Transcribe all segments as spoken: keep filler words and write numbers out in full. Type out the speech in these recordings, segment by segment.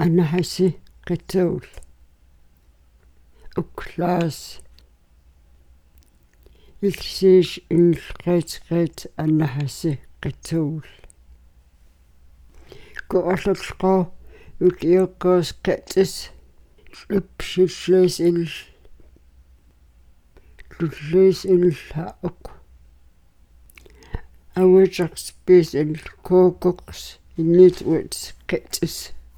анахаси qitsuul uklaas ilsiis inqeetqeet annahasi qitsuul ku'alluqo ukiuqqaas qetis lupsillis il lullis ilhauk awitaqspis il kokoqs initwits qetis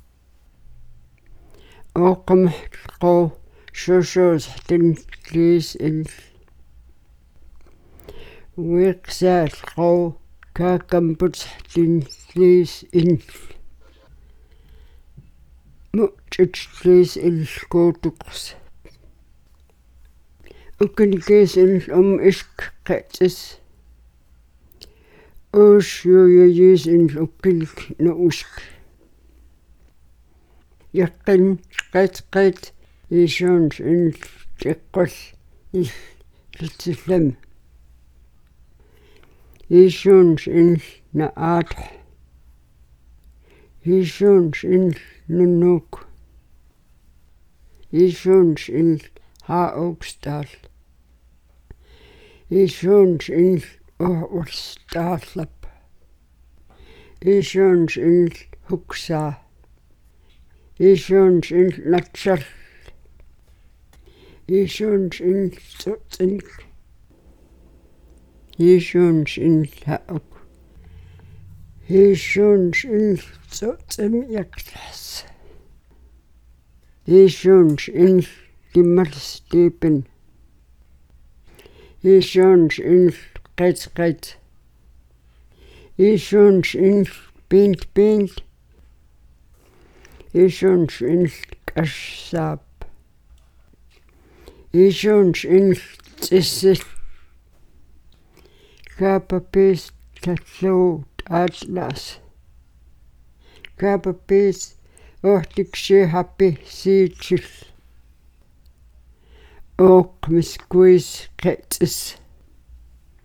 oqamhqo shushoos tinlis il wiqsaalqo kaakamput tinlis in mu'titlis il kotuqs ukinikis il um isk qetis uusjuyuyis il ukilik no usk yaqqin qeetqeet iisuuns in tiqqul iltillam iisuuns in na'aat iisuuns in nunnuk iisuuns in haauqstaal iisuuns in uhurstaallap iisuuns in huksaa iisuuns in natsal iisuuns in tsutsin iisuuns in hauk iisuuns in tsutsin yaklas iisuuns in limmalstiipen iisuuns in qeetqeet iisuuns in pint pint iisuuns in qassaap iisuuns in tsissil kaapapis talluu taatlaas kaapapis uhtiksi-happi siitsil oqmiskuis qetis